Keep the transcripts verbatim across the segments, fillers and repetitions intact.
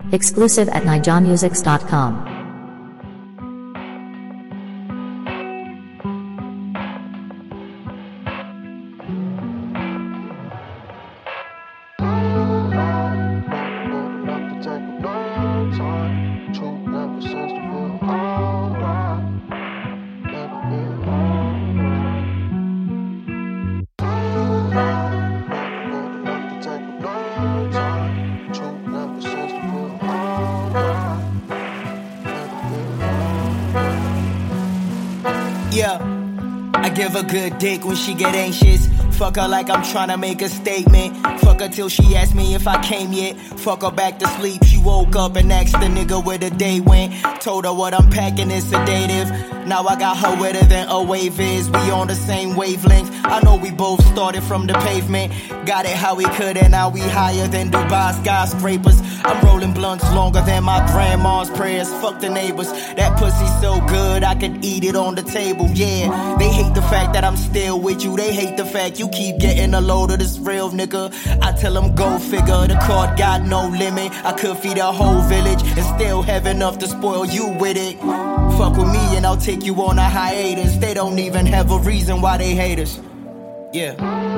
Exclusive at nijon musics dot com. Yeah, I give her good dick when she get anxious. Fuck her like I'm tryna make a statement. Fuck her till she asked me if I came yet. Fuck her back to sleep. She woke up and asked the nigga where the day went. Told her what I'm packing is sedative. Now I got her wetter than a wave is. We on the same wavelength. I know we both started from the pavement. Got it how we could and now we higher than Dubai skyscrapers. I'm rolling blunts longer than my grandma's prayers. Fuck the neighbors. That pussy so good I could eat it on the table. Yeah, they hate the fact that I'm still with you. They hate the fact you keep getting a load of this real nigga. I tell them go figure. The court got no limit. I could feed a whole village and still have enough to spoil you with it. Fuck with me and I'll take you on a hiatus. They don't even have a reason why they hate us. Yeah.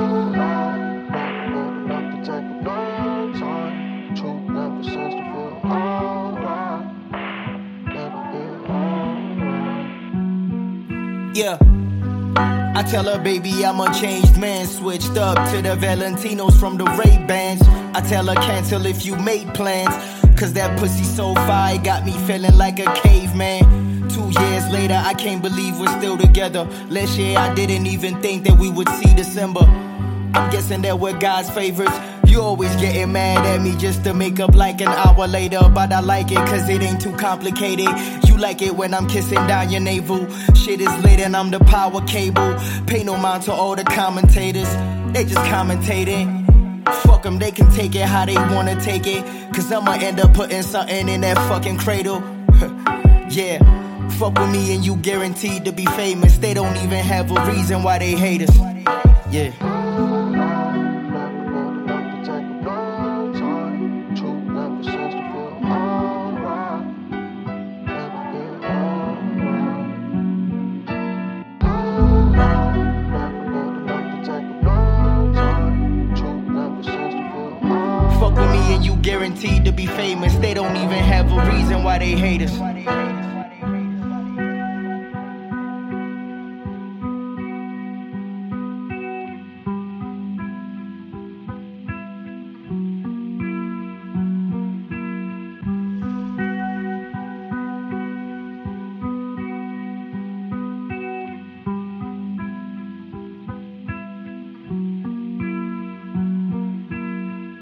Yeah. I tell her, baby, I'm a changed man. Switched up to the Valentinos from the Ray-Bans. I tell her, cancel if you made plans. Cause that pussy so fire got me feeling like a caveman. Two years later, I can't believe we're still together. Last year, I didn't even think that we would see December. I'm guessing that we're God's favorites. You always getting mad at me just to make up like an hour later. But I like it cause it ain't too complicated. You like it when I'm kissing down your navel. Shit is lit and I'm the power cable. Pay no mind to all the commentators. They just commentating. Fuck them, they can take it how they wanna take it. Cause I'ma end up putting something in that fucking cradle. Yeah, fuck with me and you guaranteed to be famous. They don't even have a reason why they hate us. Yeah. Fuck with me and you guaranteed to be famous. They don't even have a reason why they hate us.